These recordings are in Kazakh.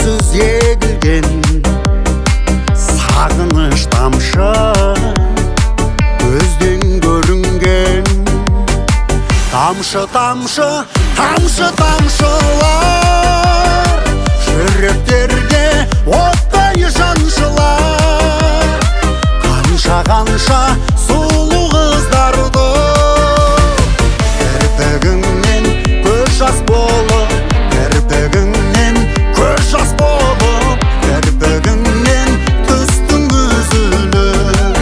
үнсіз егілген сағыныш тамшы көзден көрінген тамшы тамшы тамшы тамшылар жүректерге оттай жаншылар қанша қанша сұлу қыздарды кірпігіңнен көз жас болып кірпігіңнен көз жас болып кірпігіңнен түстің үзіліп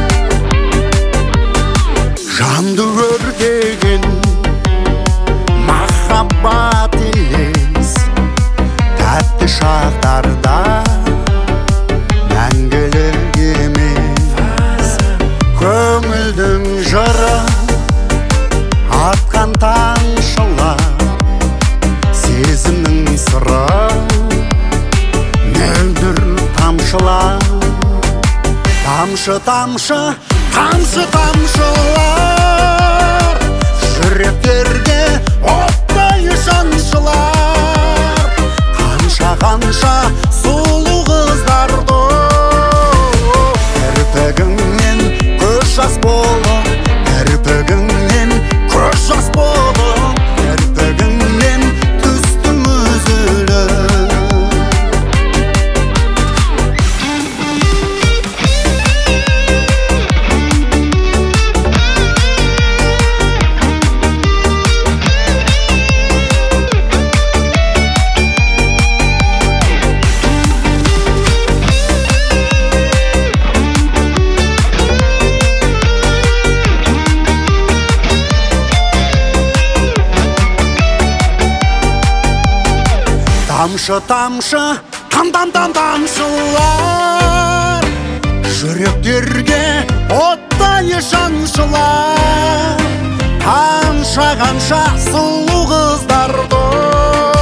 жанды өртеген махаббат елес тәтті шақтарда мәңгілік емес көңілдің жыры атқан таңшылар сезімнің сыры мөлдір тамшылар тамшы тамшы тамшы тамшылар жүректерге оттай жаншылар қанша қанша сұлу қыздарды кірпігіңнен көз жас болып кірпігіңнен көз жас болып кірпігіңнен түстің үзіліп тамшы тамшы тамшылар жүректерге оттай жаншылар қанша қанша сұлу қыздарды